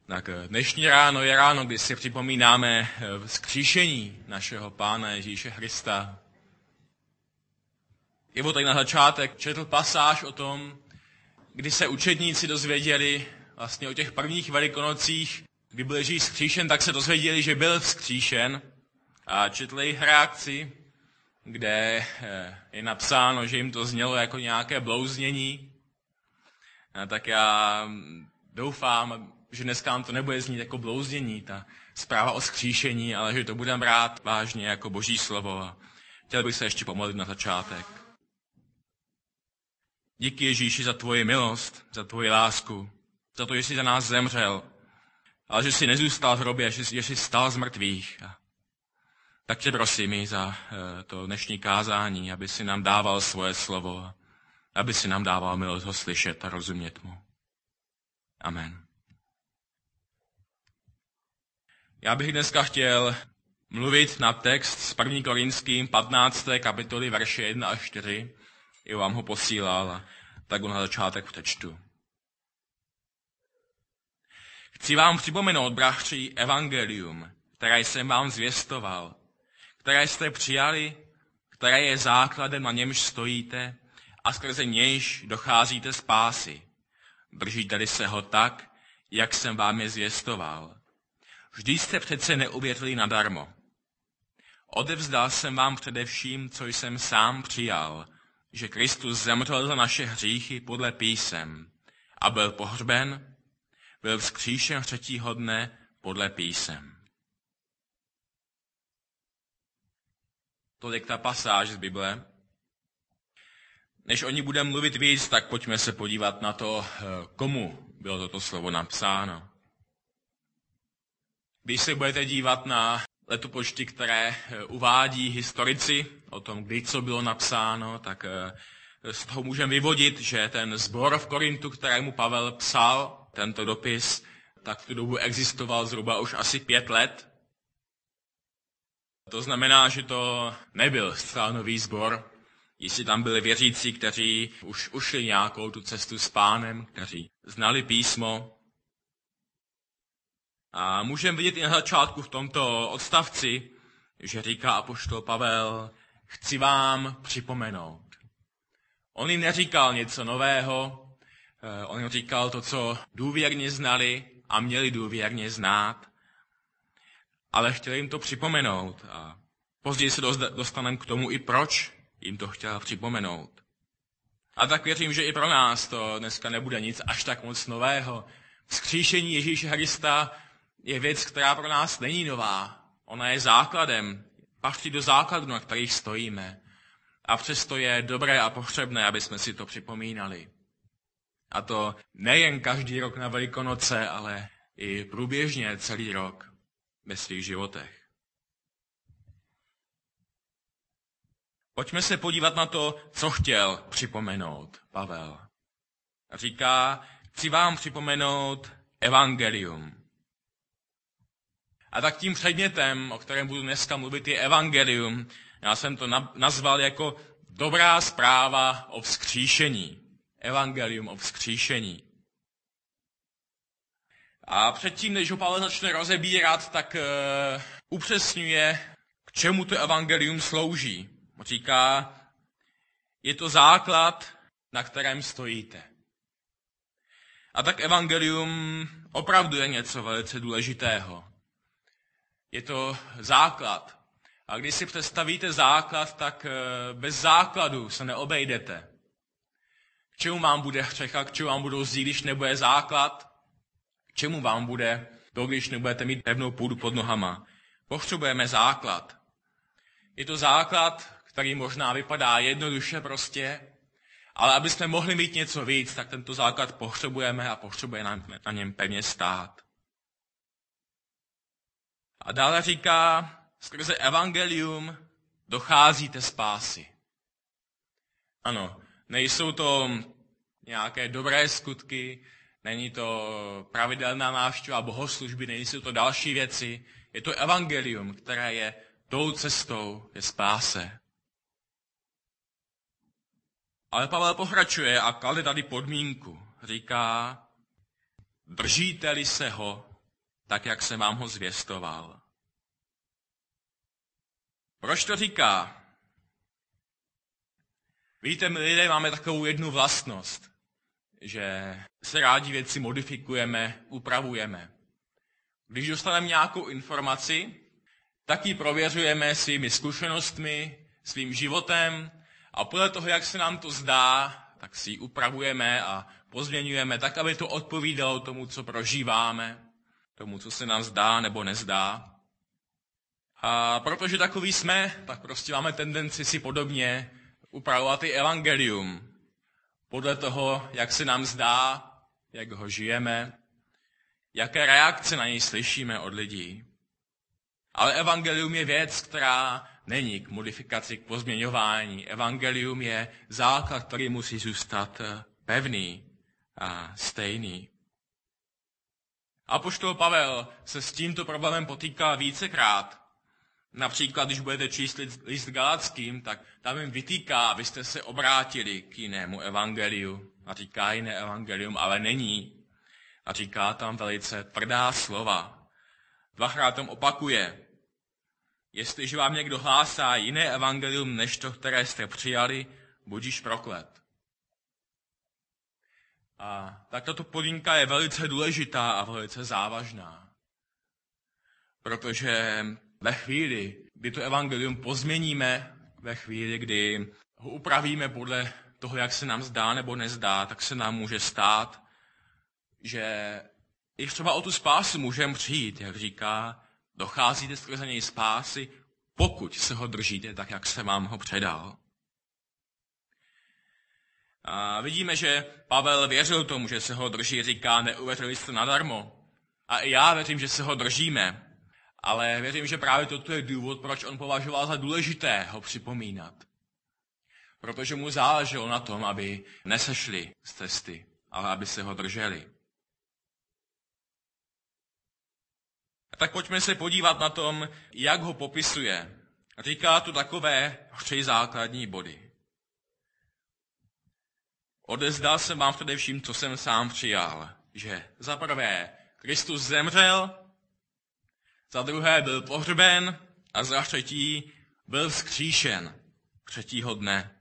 Tak dnešní ráno je ráno, kdy si připomínáme vzkříšení našeho Pána Ježíše Krista. Ivo tady na začátek četl pasáž o tom, kdy se učedníci dozvěděli vlastně o těch prvních velikonocích, kdy byl Ježíš vzkříšen, tak se dozvěděli, že byl vzkříšen a četli jejich reakci, kde je napsáno, že jim to znělo jako nějaké blouznění. A tak já doufám, že dneska nám to nebude znít jako blouznění, ta zpráva o vzkříšení, ale že to budeme brát vážně jako Boží slovo. A chtěl bych se ještě pomodlit na začátek. Díky Ježíši za tvoji milost, za tvoji lásku, za to, že jsi za nás zemřel, ale že jsi nezůstal v hrobě, že jsi stal z mrtvých. Tak tě prosím i za to dnešní kázání, aby si nám dával svoje slovo, aby si nám dával milost ho slyšet a rozumět mu. Amen. Já bych dneska chtěl mluvit na text z 1. Korinským 15. kapitoly verše 1 až 4. I vám ho posílal a tak ho na začátek přečtu. Chci vám připomenout, bratři, evangelium, které jsem vám zvěstoval, které jste přijali, které je základem, na němž stojíte a skrze nějž docházíte spásy. Držíte-li se ho tak, jak jsem vám je zvěstoval. Vždy jste přece neuvěřili nadarmo. Odevzdal jsem vám především, co jsem sám přijal, že Kristus zemřel za naše hříchy podle písem a byl pohřben, byl vzkříšen 3. dne podle písem. Tolik ta pasáž z Bible. Než o ní budeme mluvit víc, tak pojďme se podívat na to, komu bylo toto slovo napsáno. Když se budete dívat na letopočty, které uvádí historici o tom, kdy co bylo napsáno, tak z toho můžeme vyvodit, že ten sbor v Korintu, kterému Pavel psal tento dopis, tak v tu dobu existoval zhruba už asi 5 let. To znamená, že to nebyl zcela nový sbor. Jestli tam byli věřící, kteří už ušli nějakou tu cestu s Pánem, kteří znali písmo. A můžeme vidět i na začátku v tomto odstavci, že říká apoštol Pavel, chci vám připomenout. On jim neříkal něco nového, on jim říkal to, co důvěrně znali a měli důvěrně znát, ale chtěl jim to připomenout. A později se dostaneme k tomu i proč jim to chtěl připomenout. A tak věřím, že i pro nás to dneska nebude nic až tak moc nového. Vzkříšení Ježíše Krista je věc, která pro nás není nová. Ona je základem, patří do základů, na kterých stojíme. A přesto je dobré a potřebné, aby jsme si to připomínali. A to nejen každý rok na Velikonoce, ale i průběžně celý rok ve svých životech. Pojďme se podívat na to, co chtěl připomenout Pavel. Říká, chci vám připomenout evangelium. A tak tím předmětem, o kterém budu dneska mluvit, je evangelium. Já jsem to nazval jako dobrá zpráva o vzkříšení. Evangelium o vzkříšení. A předtím, než ho Pavel začne rozebírat, tak upřesňuje, k čemu to evangelium slouží. Říká, je to základ, na kterém stojíte. A tak evangelium opravdu je něco velice důležitého. Je to základ. A když si představíte základ, tak bez základu se neobejdete. K čemu vám bude hřech a k čemu vám budou zdi, když nebude základ? K čemu vám bude to, když nebudete mít pevnou půdu pod nohama? Potřebujeme základ. Je to základ, který možná vypadá jednoduše prostě, ale aby jsme mohli mít něco víc, tak tento základ potřebujeme a potřebujeme na něm pevně stát. A dále říká, skrze evangelium docházíte spásy. Ano, nejsou to nějaké dobré skutky, není to pravidelná návštěva bohoslužby, nejsou to další věci. Je to evangelium, které je tou cestou ke spáse. Ale Pavel pokračuje a klade tady podmínku. Říká, držíte-li se ho tak jak jsem vám ho zvěstoval. Proč to říká? Víte, my lidé máme takovou jednu vlastnost, že se rádi věci modifikujeme, upravujeme. Když dostaneme nějakou informaci, tak ji prověřujeme svými zkušenostmi, svým životem a podle toho, jak se nám to zdá, tak si ji upravujeme a pozměňujeme tak, aby to odpovídalo tomu, co prožíváme, tomu, co se nám zdá nebo nezdá. A protože takový jsme, tak prostě máme tendenci si podobně upravovat i evangelium. Podle toho, jak se nám zdá, jak ho žijeme, jaké reakce na něj slyšíme od lidí. Ale evangelium je věc, která není k modifikaci, k pozměňování. Evangelium je základ, který musí zůstat pevný a stejný. Apoštol Pavel se s tímto problémem potýká vícekrát. Například, když budete číst list Galackým, tak tam jim vytýká, abyste se obrátili k jinému evangeliu. A říká jiné evangelium, ale není. A říká tam velice tvrdá slova. Dvakrát tam opakuje. Jestliže vám někdo hlásá jiné evangelium, než to, které jste přijali, budiš proklet. A tak tato podmínka je velice důležitá a velice závažná. Protože ve chvíli, kdy to evangelium pozměníme, ve chvíli, kdy ho upravíme podle toho, jak se nám zdá nebo nezdá, tak se nám může stát, že i třeba o tu spásu můžeme přijít, jak říká, docházíte skrze něj spásy, pokud se ho držíte tak, jak jsem vám ho předal. A vidíme, že Pavel věřil tomu, že se ho drží, říká, neuvěřili jste nadarmo. A i já věřím, že se ho držíme. Ale věřím, že právě toto je důvod, proč on považoval za důležité ho připomínat. Protože mu záleželo na tom, aby nesešli z cesty, ale aby se ho drželi. A tak pojďme se podívat na tom, jak ho popisuje. Říká tu takové 3 základní body. Odezdal jsem vám především, co jsem sám přijal. Že za prvé Kristus zemřel, za druhé byl pohřben a za třetí byl vzkříšen 3. dne.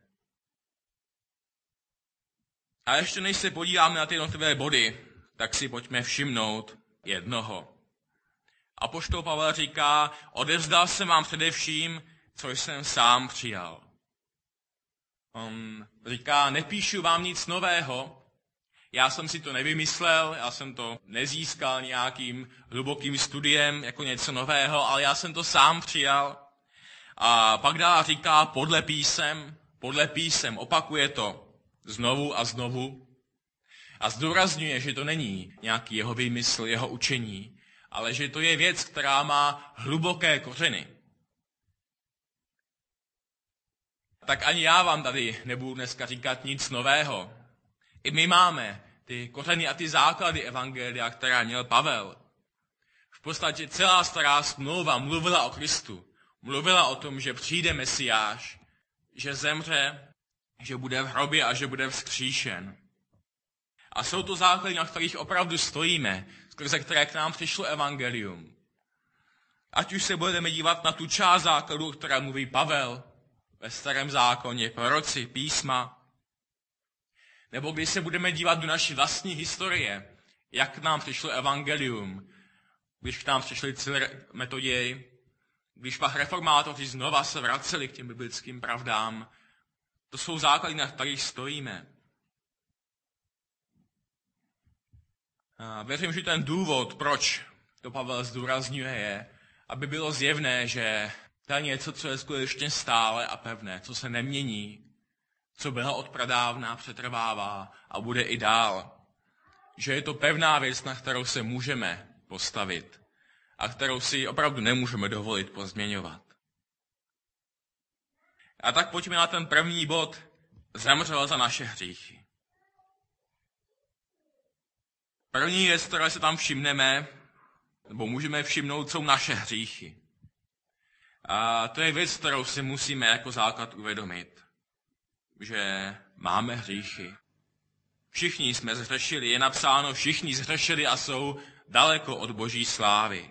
A ještě než se podíváme na ty jednotlivé body, tak si pojďme všimnout jednoho. Apoštol Pavel říká, odevzdal jsem vám především, co jsem sám přijal. On říká, nepíšu vám nic nového, já jsem si to nevymyslel, já jsem to nezískal nějakým hlubokým studiem jako něco nového, ale já jsem to sám přijal. A pak dál říká podle písem, opakuje to znovu a znovu. A zdůrazňuje, že to není nějaký jeho výmysl, jeho učení, ale že to je věc, která má hluboké kořeny. Tak ani já vám tady nebudu dneska říkat nic nového. I my máme ty kořeny a ty základy evangelia, která měl Pavel. V podstatě celá stará smlouva mluvila o Kristu. Mluvila o tom, že přijde Mesiáš, že zemře, že bude v hrobě a že bude vzkříšen. A jsou to základy, na kterých opravdu stojíme, skrze které k nám přišlo evangelium. Ať už se budeme dívat na tu část základů, která mluví Pavel ve Starém zákoně, proroci, písma, nebo když se budeme dívat do naší vlastní historie, jak k nám přišlo evangelium, když k nám přišli Metoději, když pak reformátoři znova se vraceli k těm biblickým pravdám, to jsou základy, na kterých stojíme. A věřím, že ten důvod, proč to Pavel zdůrazňuje, je, aby bylo zjevné, že to je něco, co je skutečně stále a pevné, co se nemění, co bylo od pradávna, přetrvává a bude i dál. Že je to pevná věc, na kterou se můžeme postavit a kterou si opravdu nemůžeme dovolit pozměňovat. A tak pojďme na ten první bod. Zemřel za naše hříchy. První věc, které se tam všimneme, nebo můžeme všimnout, jsou naše hříchy. A to je věc, kterou si musíme jako základ uvědomit, že máme hříchy. Všichni jsme zhřešili, je napsáno, všichni zhřešili a jsou daleko od Boží slávy.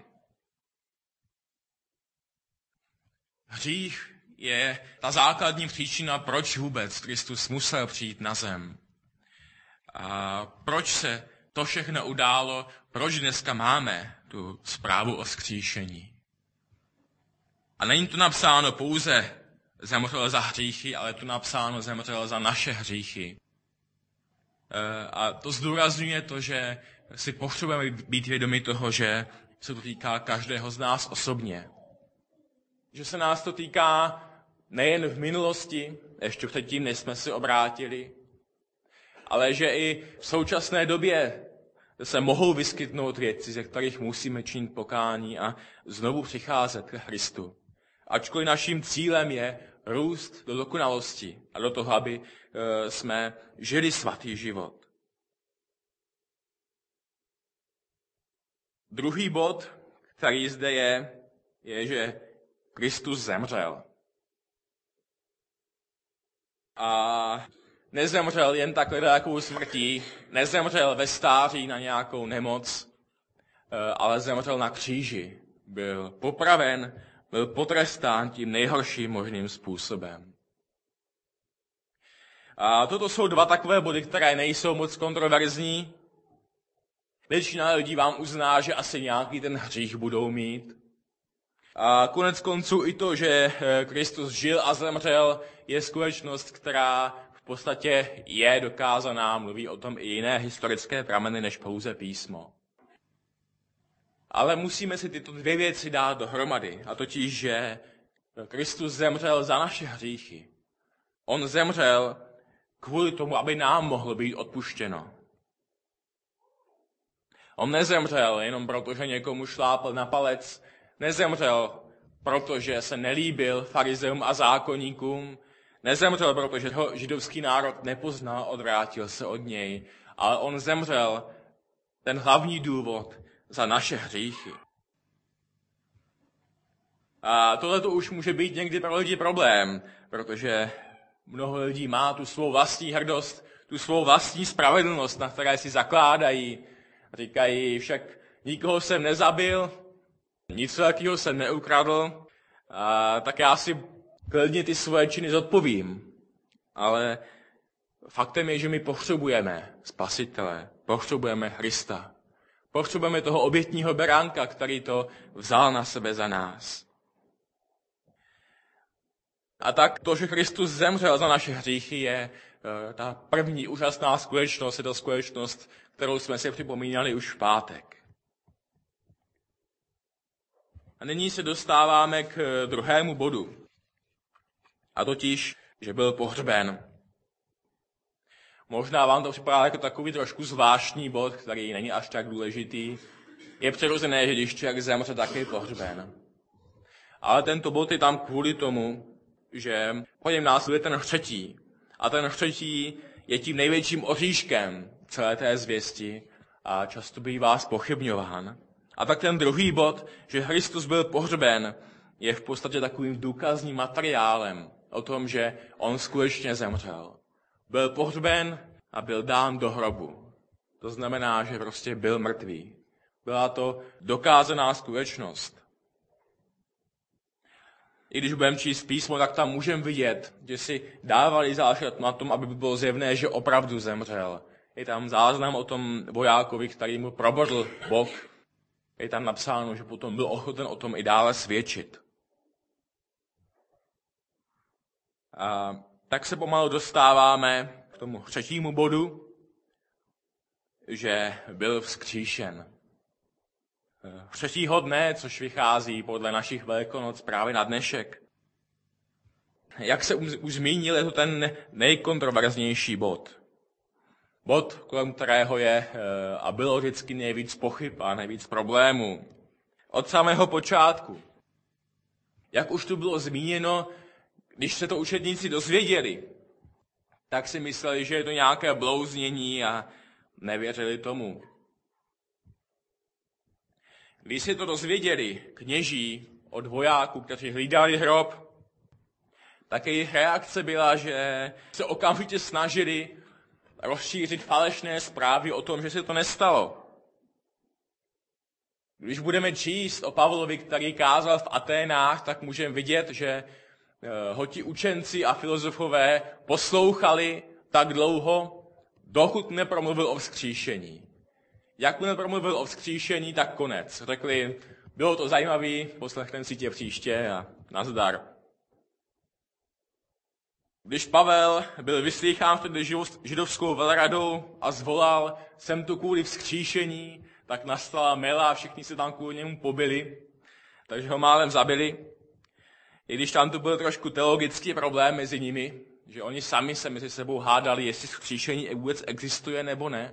Hřích je ta základní příčina, proč vůbec Kristus musel přijít na zem. A proč se to všechno událo, proč dneska máme tu zprávu o vzkříšení. A není tu napsáno pouze zemřel za hříchy, ale je tu napsáno zemřel za naše hříchy. A to zdůrazňuje to, že si potřebujeme být vědomi toho, že se to týká každého z nás osobně. Že se nás to týká nejen v minulosti, ještě předtím, než jsme se obrátili, ale že i v současné době se mohou vyskytnout věci, ze kterých musíme činit pokání a znovu přicházet k Kristu. Ačkoliv naším cílem je růst do dokonalosti a do toho, aby jsme žili svatý život. Druhý bod, který zde je, že Kristus zemřel. A nezemřel jen takhle takovou smrtí, nezemřel ve stáří na nějakou nemoc, ale zemřel na kříži. Byl popraven, byl potrestán tím nejhorším možným způsobem. A toto jsou dva takové body, které nejsou moc kontroverzní. Většina lidí vám uzná, že asi nějaký ten hřích budou mít. A konec konců i to, že Kristus žil a zemřel, je skutečnost, která v podstatě je dokázaná. Mluví o tom i jiné historické prameny než pouze písmo. Ale musíme si tyto dvě věci dát dohromady. A totiž, že Kristus zemřel za naše hříchy. On zemřel kvůli tomu, aby nám mohlo být odpuštěno. On nezemřel jenom proto, že někomu šlápl na palec. Nezemřel, protože se nelíbil farizeům a zákonníkům. Nezemřel, protože ho židovský národ nepoznal, odvrátil se od něj. Ale on zemřel, ten hlavní důvod, za naše hříchy. A tohle to už může být někdy pro lidi problém, protože mnoho lidí má tu svou vlastní hrdost, tu svou vlastní spravedlnost, na které si zakládají. Říkají, však nikoho jsem nezabil, nic takového jsem neukradl, tak já si klidně ty svoje činy zodpovím. Ale faktem je, že my potřebujeme Spasitele, potřebujeme Krista. Potřebujeme toho obětního beránka, který to vzal na sebe za nás. A tak to, že Kristus zemřel za naše hříchy, je ta první úžasná skutečnost, je to skutečnost, kterou jsme si připomínali už v pátek. A nyní se dostáváme k druhému bodu. A totiž, že byl pohřben. Možná vám to připadá jako takový trošku zvláštní bod, který není až tak důležitý. Je přirozené, že když člověk zemře, tak je pohřben. Ale tento bod je tam kvůli tomu, že po něm následuje ten hřetí. A ten hřetí je tím největším oříškem celé té zvěsti a často bývá zpochybňován. A tak ten druhý bod, že Kristus byl pohřben, je v podstatě takovým důkazním materiálem o tom, že on skutečně zemřel. Byl pohřben a byl dán do hrobu. To znamená, že prostě byl mrtvý. Byla to dokázaná skutečnost. I když budeme číst písmo, tak tam můžeme vidět, že si dávali záležet na tom, aby bylo zjevné, že opravdu zemřel. Je tam záznam o tom vojákovi, který mu probodl bok. Je tam napsáno, že potom byl ochoten o tom i dále svědčit. A tak se pomalu dostáváme k tomu třetímu bodu, že byl vzkříšen. Třetího dne, což vychází podle našich Velikonoc právě na dnešek. Jak se už zmínil, je to ten nejkontroverznější bod. Bod, kolem kterého je a bylo vždycky nejvíc pochyb a nejvíc problémů. Od samého počátku. Jak už tu bylo zmíněno, když se to učedníci dozvěděli, tak si mysleli, že je to nějaké blouznění a nevěřili tomu. Když si to dozvěděli kněží od vojáků, kteří hlídali hrob, tak jejich reakce byla, že se okamžitě snažili rozšířit falešné zprávy o tom, že se to nestalo. Když budeme číst o Pavlovi, který kázal v Aténách, tak můžeme vidět, že ho ti učenci a filozofové poslouchali tak dlouho, dokud nepromluvil o vzkříšení. Jak nepromluvil o vzkříšení, tak konec. Řekli, bylo to zajímavé, poslechneme si tě příště a nazdar. Když Pavel byl vyslýchán vtedy židovskou velradou a zvolal, jsem tu kvůli vzkříšení, tak nastala mela a všichni se tam kvůli němu pobili, takže ho málem zabili. I když tam tu byl trošku teologický problém mezi nimi, že oni sami se mezi sebou hádali, jestli vzkříšení vůbec existuje nebo ne.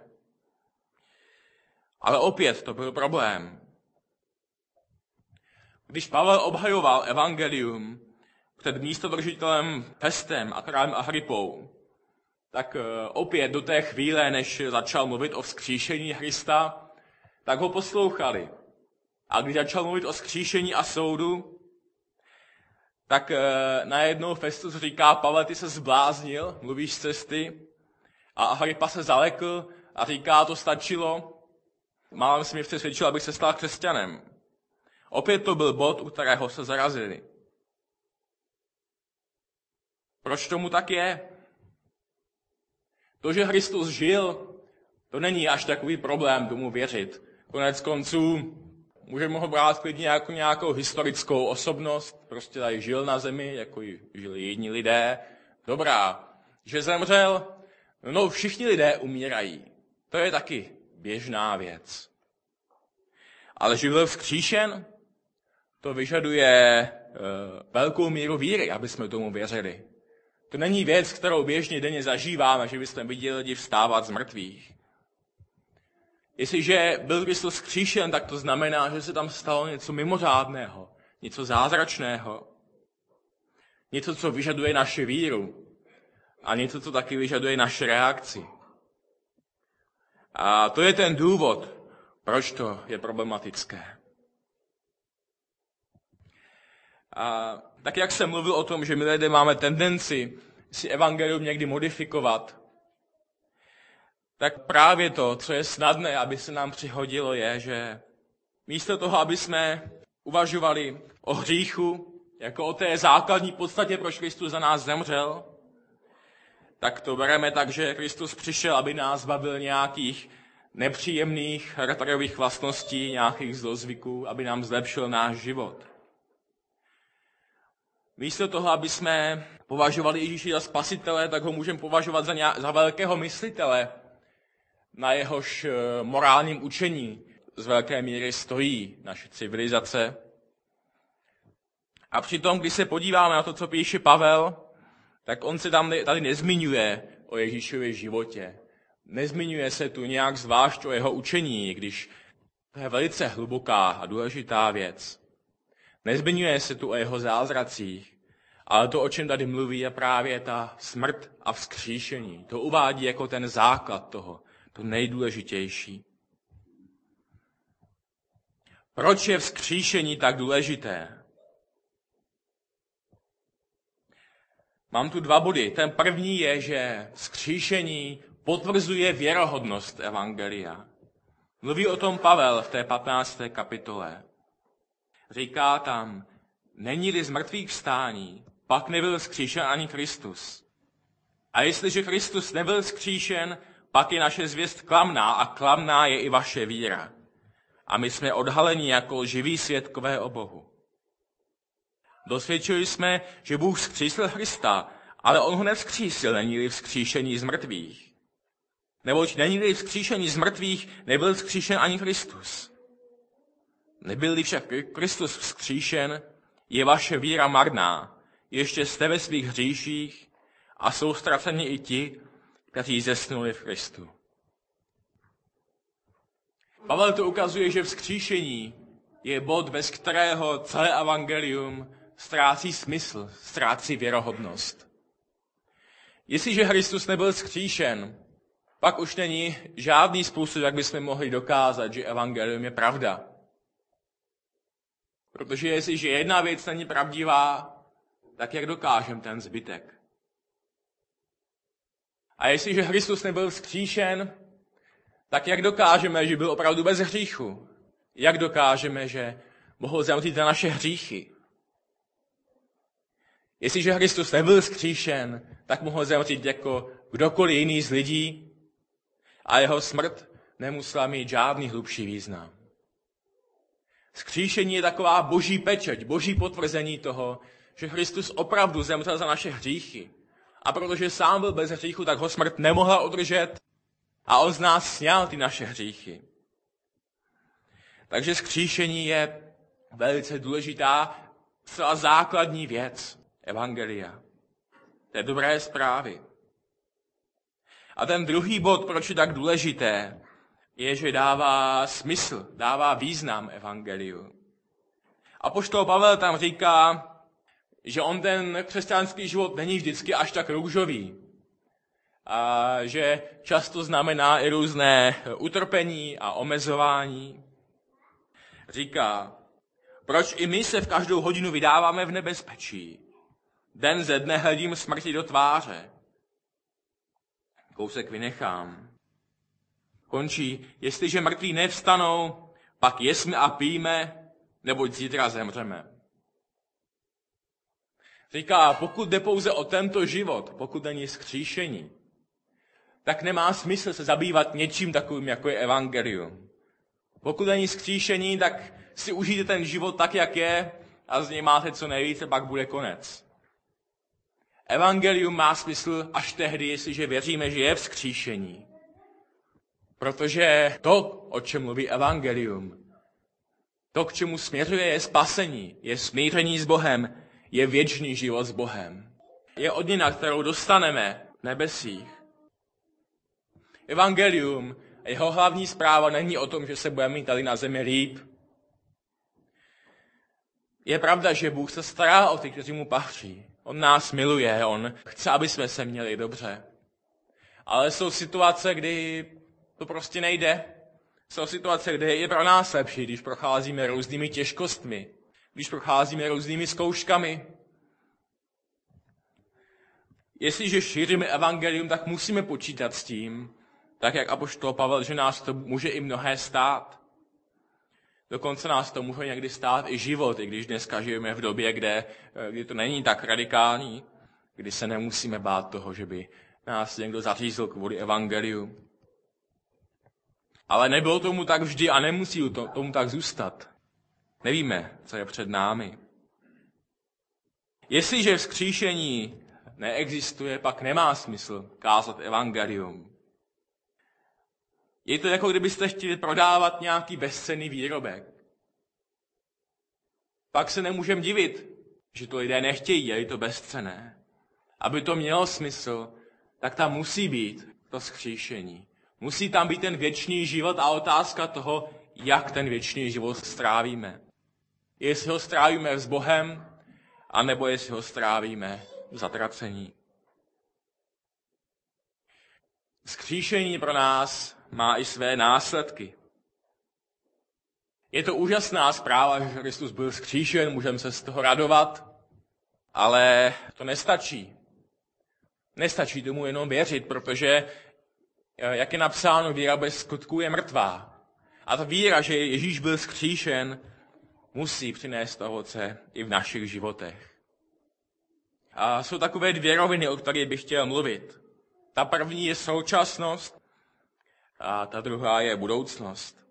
Ale opět to byl problém. Když Pavel obhajoval evangelium před místodržitelem Festem a králem Agripou, tak opět do té chvíle, než začal mluvit o vzkříšení Krista, tak ho poslouchali. A když začal mluvit o vzkříšení a soudu, tak najednou Festus říká, Pavle, ty se zbláznil, mluvíš z cesty. A Agrippa se zalekl a říká, to stačilo. Málem si mě přesvědčil, abych se stal křesťanem. Opět to byl bod, u kterého se zarazili. Proč tomu tak je? To, že Kristus žil, to není až takový problém tomu věřit. Konec konců můžeme ho brát klidně jako nějakou historickou osobnost, prostě tady žil na zemi, jako žili jiní lidé. Dobrá, že zemřel, no všichni lidé umírají. To je taky běžná věc. Ale že byl vzkříšen, to vyžaduje velkou míru víry, aby jsme tomu věřili. To není věc, kterou běžně denně zažíváme, že bychom viděli lidi vstávat z mrtvých. Jestliže byl Kristus vzkříšen, tak to znamená, že se tam stalo něco mimořádného, něco zázračného, něco, co vyžaduje naši víru a něco, co taky vyžaduje naši reakci. A to je ten důvod, proč to je problematické. A tak jak jsem mluvil o tom, že my lidé máme tendenci si evangelium někdy modifikovat, tak právě to, co je snadné, aby se nám přihodilo, je, že místo toho, aby jsme uvažovali o hříchu, jako o té základní podstatě, proč Kristus za nás zemřel, tak to bereme tak, že Kristus přišel, aby nás zbavil nějakých nepříjemných charakterových vlastností, nějakých zlozvyků, aby nám zlepšil náš život. Místo toho, aby jsme považovali Ježíše za spasitele, tak ho můžeme považovat za velkého myslitele, na jehož morálním učení z velké míry stojí naše civilizace. A přitom, když se podíváme na to, co píše Pavel, tak on se tady nezmiňuje o Ježíšově životě. Nezmiňuje se tu nějak zvlášť o jeho učení, když to je velice hluboká a důležitá věc. Nezmiňuje se tu o jeho zázracích, ale to, o čem tady mluví, je právě ta smrt a vzkříšení. To uvádí jako ten základ toho, to nejdůležitější. Proč je vzkříšení tak důležité? Mám tu 2 body. Ten první je, že vzkříšení potvrzuje věrohodnost evangelia. Mluví o tom Pavel v té 15. kapitole. Říká tam, není-li z mrtvých vstání, pak nebyl vzkříšen ani Kristus. A jestliže Kristus nebyl vzkříšen, pak je naše zvěst klamná a klamná je i vaše víra. A my jsme odhaleni jako živí svědkové o Bohu. Dosvědčili jsme, že Bůh vzkřísil Krista, ale on ho nevzkřísil, není-li vzkříšení z mrtvých. Neboť není-li vzkříšení z mrtvých, nebyl vzkříšen ani Kristus. Nebyl-li však Kristus vzkříšen, je vaše víra marná, ještě jste ve svých hříších a jsou ztraceni i ti, kteří zesnuli v Kristu. Pavel to ukazuje, že vzkříšení je bod, bez kterého celé evangelium ztrácí smysl, ztrácí věrohodnost. Jestliže Kristus nebyl vzkříšen, pak už není žádný způsob, jak bychom mohli dokázat, že evangelium je pravda. Protože jestliže jedna věc není pravdivá, tak jak dokážeme ten zbytek? A jestliže Kristus nebyl vzkříšen, tak jak dokážeme, že byl opravdu bez hříchu? Jak dokážeme, že mohl zemřít za naše hříchy? Jestliže Kristus nebyl vzkříšen, tak mohl zemřít jako kdokoliv jiný z lidí a jeho smrt nemusela mít žádný hlubší význam. Vzkříšení je taková boží pečeť, boží potvrzení toho, že Kristus opravdu zemřel za naše hříchy. A protože sám byl bez hříchu, tak ho smrt nemohla udržet a on z nás sňal ty naše hříchy. Takže vzkříšení je velice důležitá, zcela základní věc evangelia. To je dobré zprávy. A ten druhý bod, proč je tak důležité, je, že dává smysl, dává význam evangeliu. Apoštol Pavel tam říká, že on ten křesťanský život není vždycky až tak růžový. A že často znamená i různé utrpení a omezování. Říká, proč i my se v každou hodinu vydáváme v nebezpečí. Den ze dne hledím smrti do tváře. Kousek vynechám. Končí, jestliže mrtví nevstanou, pak jesme a pijme, neboť zítra zemřeme. Říká, pokud jde pouze o tento život, pokud není vzkříšení, tak nemá smysl se zabývat něčím takovým, jako je evangelium. Pokud není vzkříšení, tak si užijte ten život tak, jak je a z něj máte co nejvíce, pak bude konec. Evangelium má smysl až tehdy, jestliže věříme, že je vzkříšení. Protože to, o čem mluví evangelium, to, k čemu směřuje, je spasení, je smíření s Bohem, je věčný život s Bohem. Je odměna, kterou dostaneme v nebesích. Evangelium, jeho hlavní zpráva není o tom, že se budeme mít tady na zemi líp. Je pravda, že Bůh se stará o ty, kteří mu patří. On nás miluje, on chce, aby jsme se měli dobře. Ale jsou situace, kdy to prostě nejde. Jsou situace, kde je pro nás lepší, když procházíme různými těžkostmi, když procházíme různými zkouškami. Jestliže šíříme evangelium, tak musíme počítat s tím, tak jak apoštol Pavel, že nás to může i mnohé stát. Dokonce nás to může někdy stát i život, i když dneska žijeme v době, kdy to není tak radikální, kdy se nemusíme bát toho, že by nás někdo zařízl kvůli evangeliu. Ale nebylo tomu tak vždy a nemusí tomu tak zůstat. Nevíme, co je před námi. Jestliže vzkříšení neexistuje, pak nemá smysl kázat evangelium. Je to jako kdybyste chtěli prodávat nějaký bezcenný výrobek. Pak se nemůžeme divit, že to lidé nechtějí, je to bezcenné. Aby to mělo smysl, tak tam musí být to vzkříšení. Musí tam být ten věčný život a otázka toho, jak ten věčný život strávíme. Jestli ho strávíme s Bohem, anebo jestli ho strávíme v zatracení. Vzkříšení pro nás má i své následky. Je to úžasná zpráva, že Kristus byl vzkříšen, můžeme se z toho radovat, ale to nestačí. Nestačí tomu jenom věřit, protože, jak je napsáno, víra bez skutků je mrtvá. A ta víra, že Ježíš byl vzkříšen, musí přinést ovoce i v našich životech. A jsou takové dvě roviny, o kterých bych chtěl mluvit. Ta první je současnost a ta druhá je budoucnost.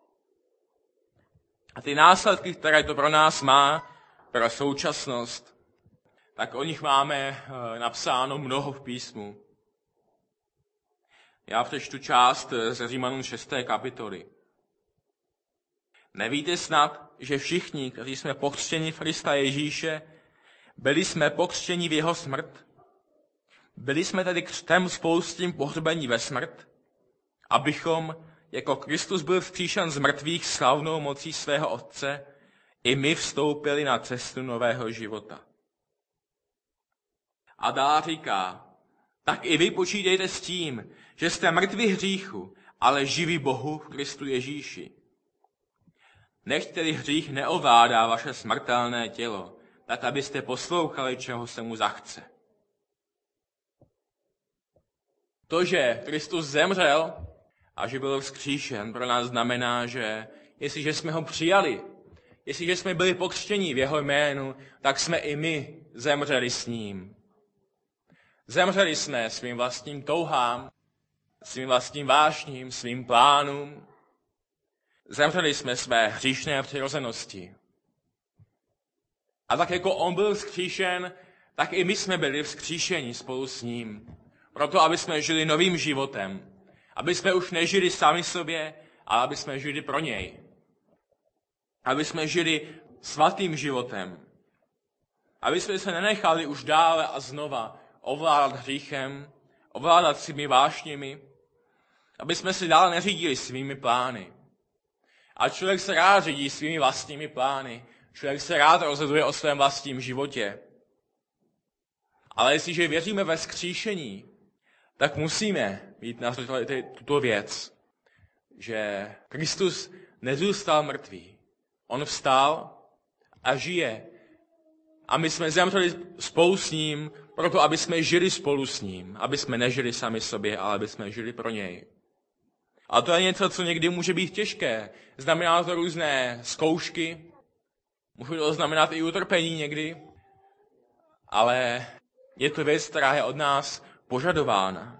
A ty následky, které to pro nás má, pro současnost, tak o nich máme napsáno mnoho v písmu. Já přečtu část ze Římanům 6. kapitoly. Nevíte snad, že všichni, kteří jsme pokřtěni v Krista Ježíše, byli jsme pokřtěni v jeho smrt? Byli jsme tedy křtem spolu s tím pohřbení ve smrt, abychom, jako Kristus byl vzkříšen z mrtvých slavnou mocí svého Otce, i my vstoupili na cestu nového života. A dál říká, tak i vy počítejte s tím, že jste mrtví hříchu, ale živí Bohu v Kristu Ježíši. Nechť tedy hřích neovládá vaše smrtelné tělo, tak abyste poslouchali, čeho se mu zachce. To, že Kristus zemřel a že byl vzkříšen, pro nás znamená, že jestliže jsme ho přijali, jestliže jsme byli pokřtěni v jeho jménu, tak jsme i my zemřeli s ním. Zemřeli jsme svým vlastním touhám, svým vlastním vášním, svým plánům. Zemřeli jsme své hříšné přirozenosti. A tak jako on byl vzkříšen, tak i my jsme byli vzkříšeni spolu s ním. Proto, aby jsme žili novým životem. Aby jsme už nežili sami sobě, ale aby jsme žili pro něj. Aby jsme žili svatým životem. Aby jsme se nenechali už dále a znova ovládat hříchem, ovládat svými vášněmi, aby jsme si dále neřídili svými plány. A člověk se rád řídí svými vlastními plány. Člověk se rád rozhoduje o svém vlastním životě. Ale jestliže věříme ve vzkříšení, tak musíme mít na zřeteli tuto věc, že Kristus nezůstal mrtvý. On vstal a žije. A my jsme zemřeli spolu s ním, proto aby jsme žili spolu s ním. Aby jsme nežili sami sobě, ale aby jsme žili pro něj. A to je něco, co někdy může být těžké. Znamená to různé zkoušky, může to znamenat i utrpení někdy, ale je to věc, která je od nás požadována.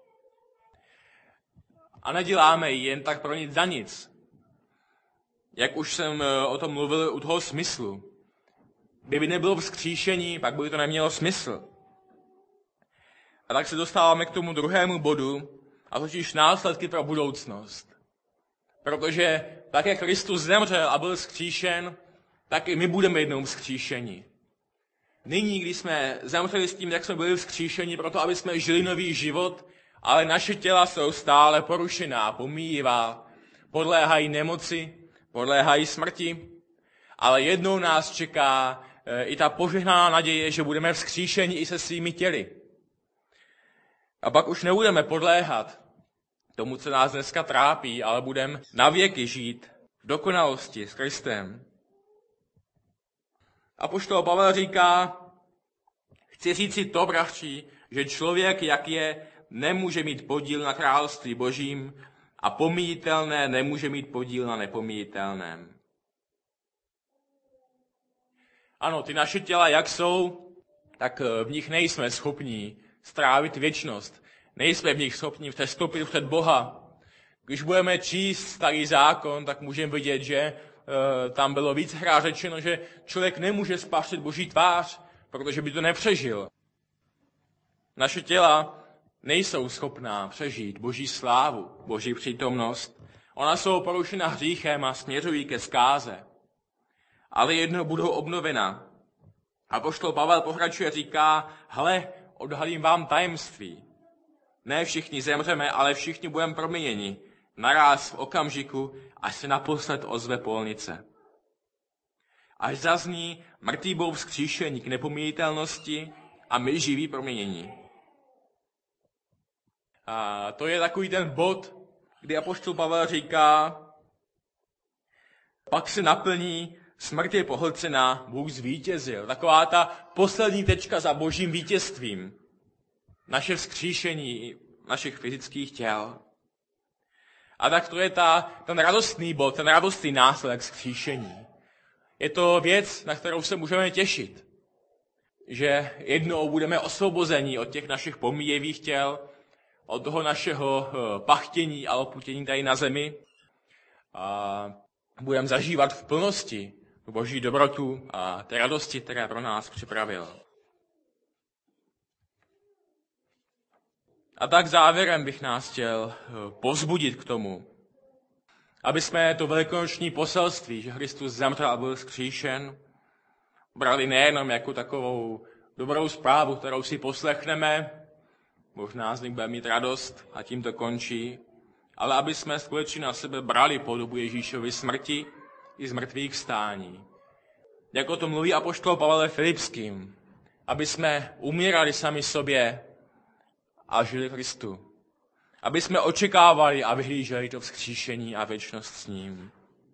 A neděláme ji jen tak pro nic za nic. Jak už jsem o tom mluvil u toho smyslu. Kdyby nebylo vzkříšení, pak by to nemělo smysl. A tak se dostáváme k tomu druhému bodu, a totiž následky pro budoucnost. Protože tak, jak Kristus zemřel a byl vzkříšen, tak i my budeme jednou vzkříšeni. Nyní, když jsme zemřeli s tím, jak jsme byli vzkříšeni, proto aby jsme žili nový život, ale naše těla jsou stále porušená, pomíjivá, podléhají nemoci, podléhají smrti, ale jednou nás čeká i ta požehnaná naděje, že budeme vzkříšeni i se svými těly. A pak už nebudeme podléhat tomu, co nás dneska trápí, ale budeme navěky žít v dokonalosti s Kristem. Apoštol Pavel říká, chci říci to, bratři, že člověk, jak je, nemůže mít podíl na království božím a pomíjitelné nemůže mít podíl na nepomíjitelném. Ano, ty naše těla, jak jsou, tak v nich nejsme schopní strávit věčnost. Nejsme v nich schopni přestoupit před Boha. Když budeme číst Starý zákon, tak můžeme vidět, že tam bylo víckrát řečeno, že člověk nemůže spatřit Boží tvář, protože by to nepřežil. Naše těla nejsou schopná přežít Boží slávu, Boží přítomnost. Ona jsou porušena hříchem a směřují ke zkáze. Ale jednou budou obnovena. Apoštol Pavel pokračuje, říká, hle, odhalím vám tajemství. Ne všichni zemřeme, ale všichni budeme proměněni. Naráz v okamžiku, až se naposled ozve polnice. Až zazní, mrtví budou vzkříšeni k nepomíjitelnosti a my živí proměnění. A to je takový ten bod, kdy apoštol Pavel říká, pak se naplní, smrt je pohlcená, Bůh zvítězil. Taková ta poslední tečka za Božím vítězstvím. Naše vzkříšení našich fyzických těl. A tak to je ten radostný bod, ten radostný následek vzkříšení. Je to věc, na kterou se můžeme těšit. Že jednou budeme osvobozeni od těch našich pomíjivých těl, od toho našeho pachtění a oputění tady na zemi. A budeme zažívat v plnosti Boží dobrotu a té radosti, které pro nás připravil. A tak závěrem bych nás chtěl povzbudit k tomu, aby jsme to velikonoční poselství, že Kristus zemřel a byl vzkříšen, brali nejenom jako takovou dobrou zprávu, kterou si poslechneme, možná z nich budeme mít radost a tím to končí, ale aby jsme skutečně na sebe brali podobu Ježíšovy smrti i z mrtvých vstání. Jako to mluví apoštol Pavel Filipským, aby jsme umírali sami sobě a žili Kristu. Aby jsme očekávali a vyhlíželi to vzkříšení a věčnost s ním.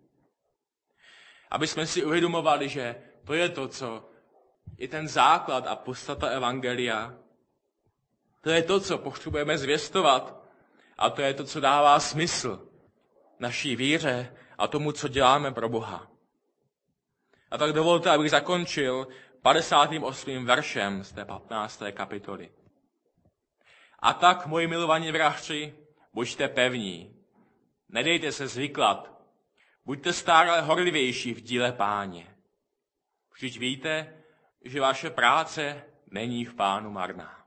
Aby jsme si uvědomovali, že to je to, co je ten základ a podstata evangelia. To je to, co potřebujeme zvěstovat. A to je to, co dává smysl naší víře a tomu, co děláme pro Boha. A tak dovolte, abych zakončil 58. veršem z té 15. kapitoly. A tak, moji milovaní bratři, buďte pevní, nedejte se zvyklat, buďte stále horlivější v díle Páně. Vždyť víte, že vaše práce není v Pánu marná.